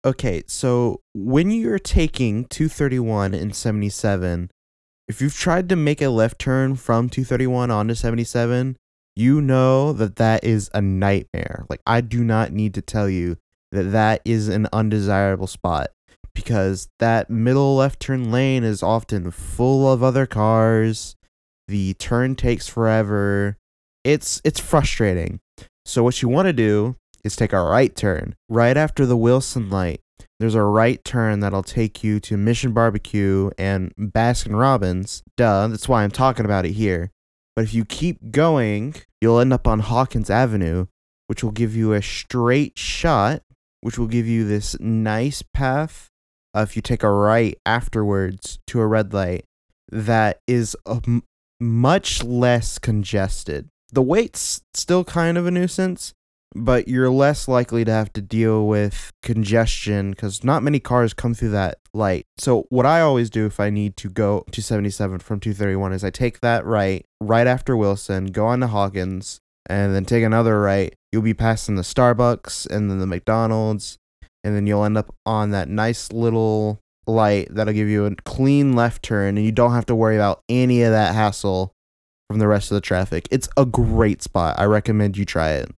Okay, so when you're taking 231 and 77, if you've tried to make a left turn from 231 onto 77, you know that that is a nightmare. Like, I do not need to tell you that that is an undesirable spot because that middle left turn lane is often full of other cars. The turn takes forever. It's frustrating. So what you want to do is take a right turn right after the Wilson light. There's a right turn that'll take you to Mission Barbecue and Baskin Robbins. Duh, that's why I'm talking about it here. But if you keep going, you'll end up on Hawkins Avenue, which will give you a straight shot, which will give you this nice path. If you take a right afterwards to a red light, that is much less congested. The wait's still kind of a nuisance, but you're less likely to have to deal with congestion because not many cars come through that light. So what I always do if I need to go to 77 from 231 is I take that right after Wilson, go on to Hawkins, and then take another right. You'll be passing the Starbucks and then the McDonald's, and then you'll end up on that nice little light that'll give you a clean left turn, and you don't have to worry about any of that hassle from the rest of the traffic. It's a great spot. I recommend you try it.